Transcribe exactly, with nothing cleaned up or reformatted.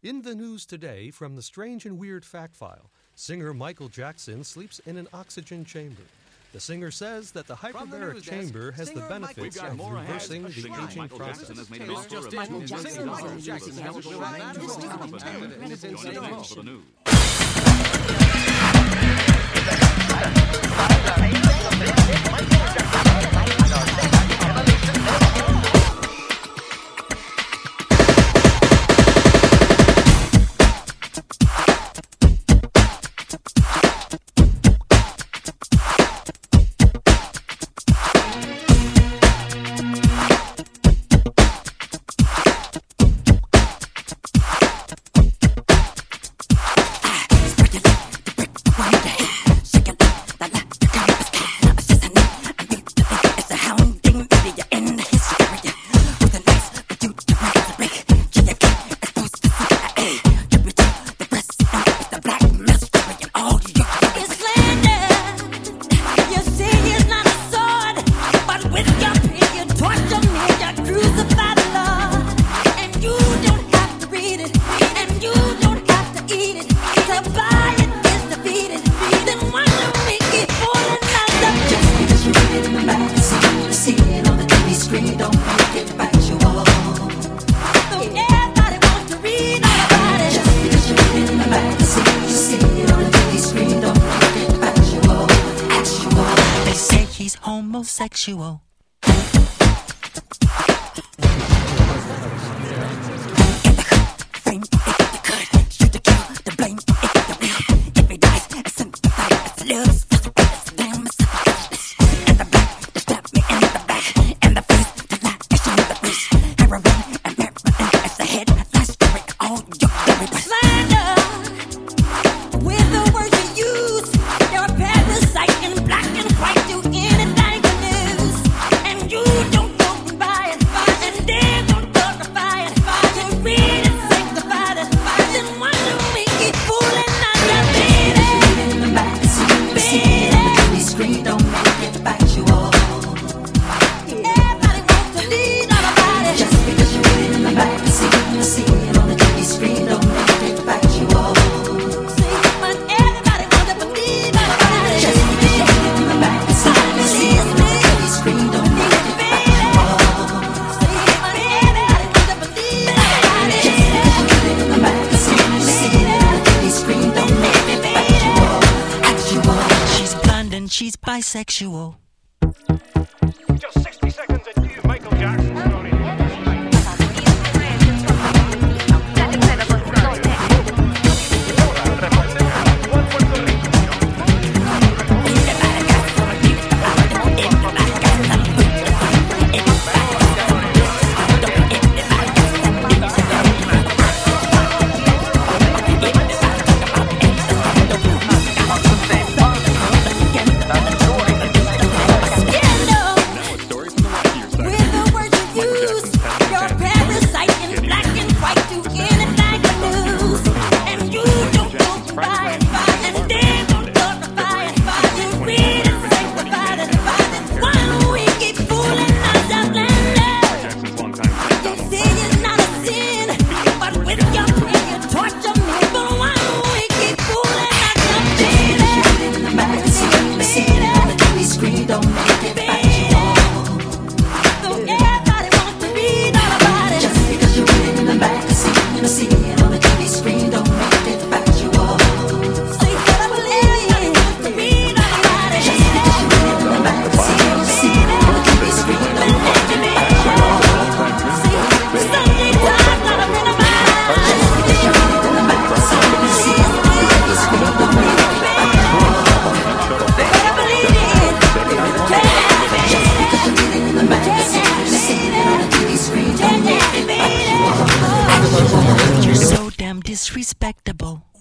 In the news today from the Strange and Weird Fact File, singer Michael Jackson sleeps in an oxygen chamber. The singer says that the hyperbaric chamber has the benefits of reversing the aging process. Michael Jackson. Michael Jackson. Homosexual. She's bisexual. Just sixty seconds and you, Michael Jackson. Disrespectable.